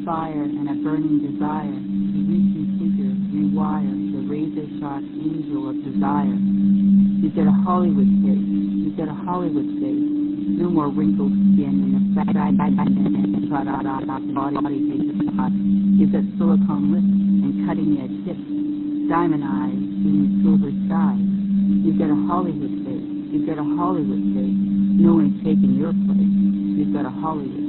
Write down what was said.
fire and a burning desire to reconfigure, rewire the razor-sharp angel of desire. You've got a Hollywood face. You've got a Hollywood face. No more wrinkled skin and a fat body face hot. You've got silicone lips and cutting-edge hips, diamond eyes in silver skies. You've got a Hollywood face. You've got a Hollywood face. No one's taken your place. You've got a Hollywood